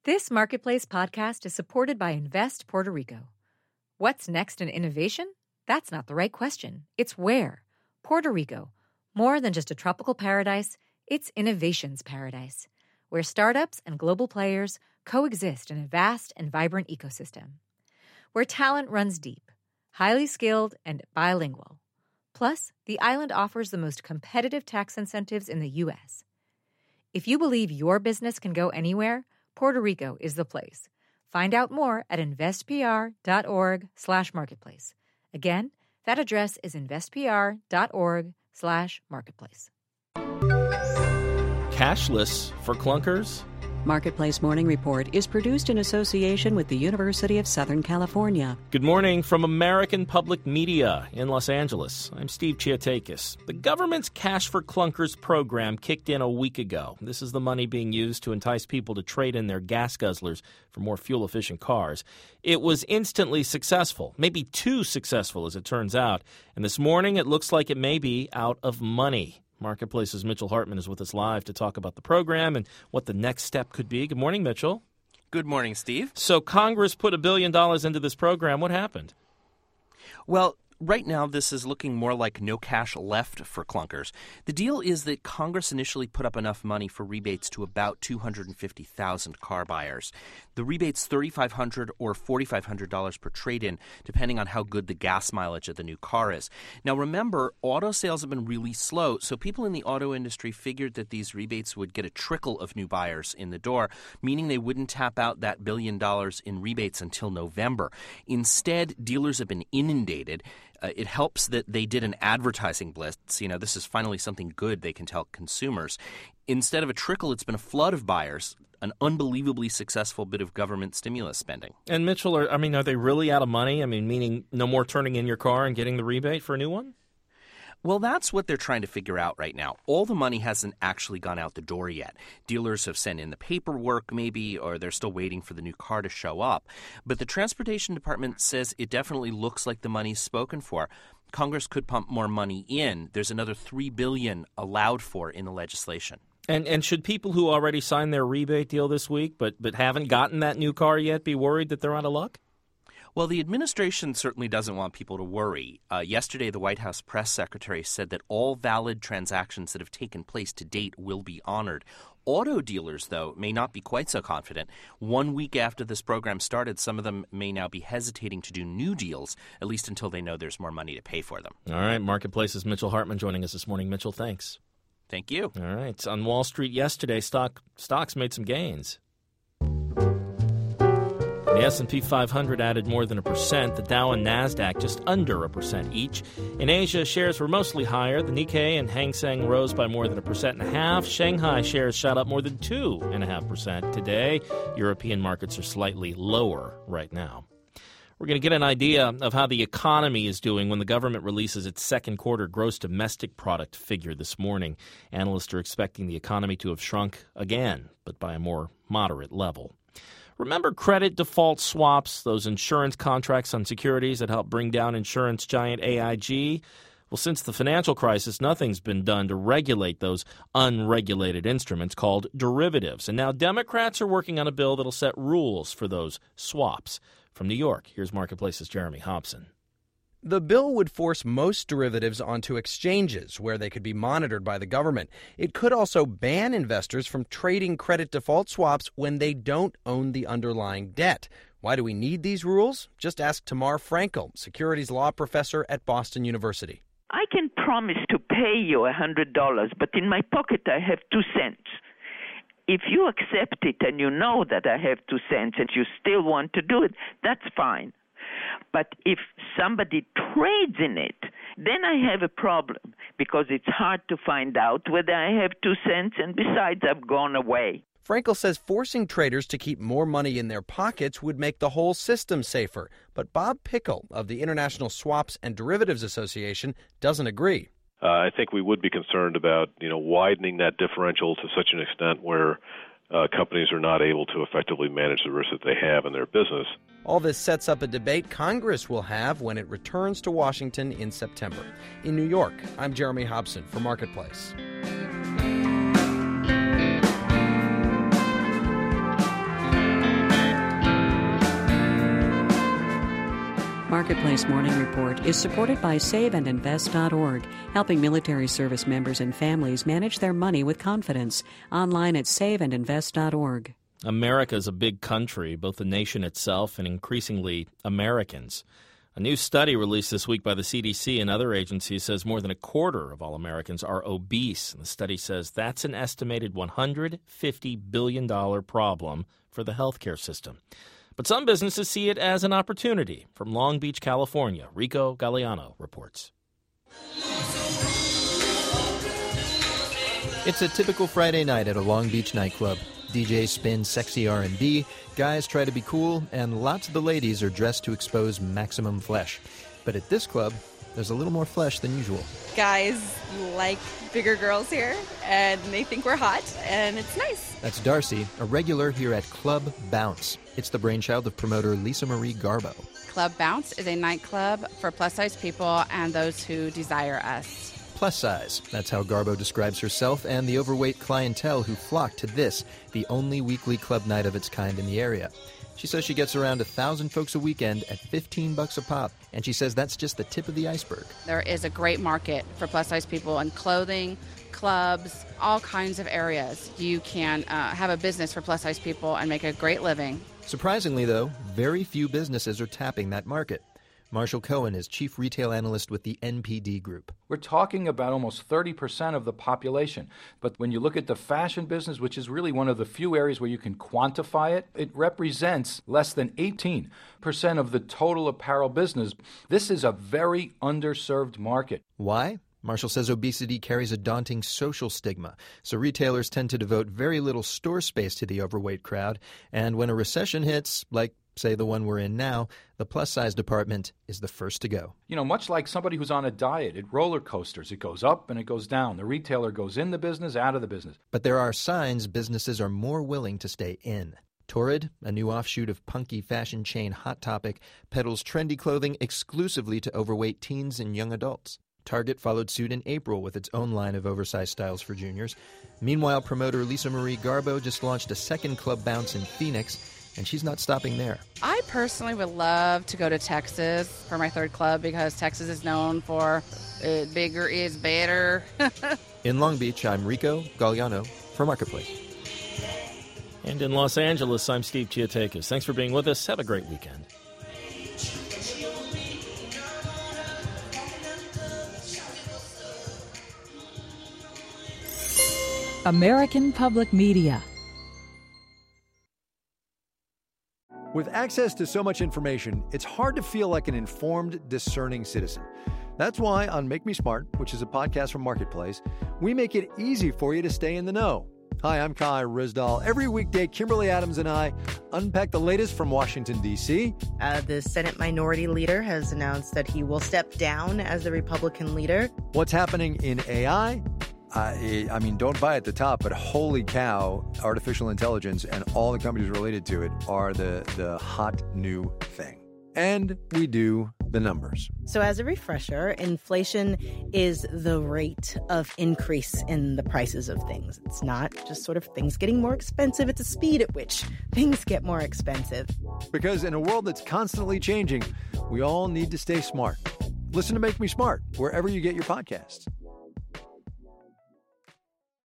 This Marketplace podcast is supported by Invest Puerto Rico. What's next in innovation? That's not the right question. It's where. Puerto Rico. More than just a tropical paradise, it's innovation's paradise, where startups and global players coexist in a vast and vibrant ecosystem. Where talent runs deep, highly skilled, and bilingual. Plus, the island offers the most competitive tax incentives in the U.S. If you believe your business can go anywhere, Puerto Rico is the place. Find out more at investpr.org/marketplace. Again, that address is investpr.org/marketplace. Cashless for clunkers? Marketplace Morning Report is produced in association with the University of Southern California. Good morning from American Public Media in Los Angeles. I'm Steve Chiatakis. The government's Cash for Clunkers program kicked in a week ago. This is the money being used to entice people to trade in their gas guzzlers for more fuel-efficient cars. It was instantly successful, maybe too successful as it turns out. And this morning it looks like it may be out of money. Marketplace's Mitchell Hartman is with us live to talk about the program and what the next step could be. Good morning, Mitchell. Good morning, Steve. So Congress put $1 billion into this program. What happened? Well, right now, this is looking more like no cash left for clunkers. The deal is that Congress initially put up enough money for rebates to about 250,000 car buyers. The rebate's $3,500 or $4,500 per trade-in, depending on how good the gas mileage of the new car is. Now, remember, auto sales have been really slow, so people in the auto industry figured that these rebates would get a trickle of new buyers in the door, meaning they wouldn't tap out that $1 billion in rebates until November. Instead, dealers have been inundated. It helps that they did an advertising blitz. You know, this is finally something good they can tell consumers. Instead of a trickle, it's been a flood of buyers, an unbelievably successful bit of government stimulus spending. And Mitchell, are they really out of money? Meaning no more turning in your car and getting the rebate for a new one? Well, that's what they're trying to figure out right now. All the money hasn't actually gone out the door yet. Dealers have sent in the paperwork maybe, or they're still waiting for the new car to show up. But the Transportation Department says it definitely looks like the money's spoken for. Congress could pump more money in. There's another $3 billion allowed for in the legislation. And should people who already signed their rebate deal this week but haven't gotten that new car yet be worried that they're out of luck? Well, the administration certainly doesn't want people to worry. Yesterday, the White House press secretary said that all valid transactions that have taken place to date will be honored. Auto dealers, though, may not be quite so confident. 1 week after this program started, some of them may now be hesitating to do new deals, at least until they know there's more money to pay for them. All right, Marketplace's Mitchell Hartman joining us this morning. Mitchell, thanks. Thank you. All right. On Wall Street yesterday, stocks made some gains. The S&P 500 added more than 1%. The Dow and Nasdaq just under 1% each. In Asia, shares were mostly higher. The Nikkei and Hang Seng rose by more than 1.5%. Shanghai shares shot up more than 2.5% today. European markets are slightly lower right now. We're going to get an idea of how the economy is doing when the government releases its second quarter gross domestic product figure this morning. Analysts are expecting the economy to have shrunk again, but by a more moderate level. Remember credit default swaps, those insurance contracts on securities that help bring down insurance giant AIG? Well, since the financial crisis, nothing's been done to regulate those unregulated instruments called derivatives. And now Democrats are working on a bill that'll set rules for those swaps. From New York, here's Marketplace's Jeremy Hobson. The bill would force most derivatives onto exchanges where they could be monitored by the government. It could also ban investors from trading credit default swaps when they don't own the underlying debt. Why do we need these rules? Just ask Tamar Frankel, securities law professor at Boston University. I can promise to pay you $100, but in my pocket I have 2 cents. If you accept it and you know that I have 2 cents and you still want to do it, that's fine. But if somebody trades in it, then I have a problem because it's hard to find out whether I have 2 cents, and besides, I've gone away. Frankel says forcing traders to keep more money in their pockets would make the whole system safer. But Bob Pickle of the International Swaps and Derivatives Association doesn't agree. I think we would be concerned about, widening that differential to such an extent where companies are not able to effectively manage the risk that they have in their business. All this sets up a debate Congress will have when it returns to Washington in September. In New York, I'm Jeremy Hobson for Marketplace. Marketplace Morning Report is supported by SaveAndInvest.org, helping military service members and families manage their money with confidence. Online at SaveAndInvest.org. America is a big country, both the nation itself and increasingly Americans. A new study released this week by the CDC and other agencies says more than a quarter of all Americans are obese. And the study says that's an estimated $150 billion problem for the healthcare system. But some businesses see it as an opportunity. From Long Beach, California, Rico Galliano reports. It's a typical Friday night at a Long Beach nightclub. DJs spin sexy R&B, guys try to be cool, and lots of the ladies are dressed to expose maximum flesh. But at this club, there's a little more flesh than usual. Guys like bigger girls here, and they think we're hot, and it's nice. That's Darcy, a regular here at Club Bounce. It's the brainchild of promoter Lisa Marie Garbo. Club Bounce is a nightclub for plus-size people and those who desire us. Plus size. That's how Garbo describes herself and the overweight clientele who flock to this, the only weekly club night of its kind in the area. She says she gets around 1,000 folks a weekend at $15 a pop, and she says that's just the tip of the iceberg. There is a great market for plus-size people in clothing, clubs, all kinds of areas. You can have a business for plus-size people and make a great living. Surprisingly, though, very few businesses are tapping that market. Marshall Cohen is chief retail analyst with the NPD Group. We're talking about almost 30% of the population. But when you look at the fashion business, which is really one of the few areas where you can quantify it, it represents less than 18% of the total apparel business. This is a very underserved market. Why? Marshall says obesity carries a daunting social stigma, so retailers tend to devote very little store space to the overweight crowd. And when a recession hits, like say the one we're in now, the plus-size department is the first to go. You know, much like somebody who's on a diet, it roller coasters. It goes up and it goes down. The retailer goes in the business, out of the business. But there are signs businesses are more willing to stay in. Torrid, a new offshoot of punky fashion chain Hot Topic, peddles trendy clothing exclusively to overweight teens and young adults. Target followed suit in April with its own line of oversized styles for juniors. Meanwhile, promoter Lisa Marie Garbo just launched a second Club Bounce in Phoenix, and she's not stopping there. I personally would love to go to Texas for my third club because Texas is known for bigger is better. In Long Beach, I'm Rico Galliano for Marketplace. And in Los Angeles, I'm Steve Chiatakis. Thanks for being with us. Have a great weekend. American Public Media. With access to so much information, it's hard to feel like an informed, discerning citizen. That's why on Make Me Smart, which is a podcast from Marketplace, we make it easy for you to stay in the know. Hi, I'm Kai Rizdal. Every weekday, Kimberly Adams and I unpack the latest from Washington, D.C. The Senate Minority Leader has announced that he will step down as the Republican leader. What's happening in AI? I mean, don't buy at the top, but holy cow, artificial intelligence and all the companies related to it are the hot new thing. And we do the numbers. So as a refresher, inflation is the rate of increase in the prices of things. It's not just sort of things getting more expensive. It's a speed at which things get more expensive. Because in a world that's constantly changing, we all need to stay smart. Listen to Make Me Smart wherever you get your podcasts.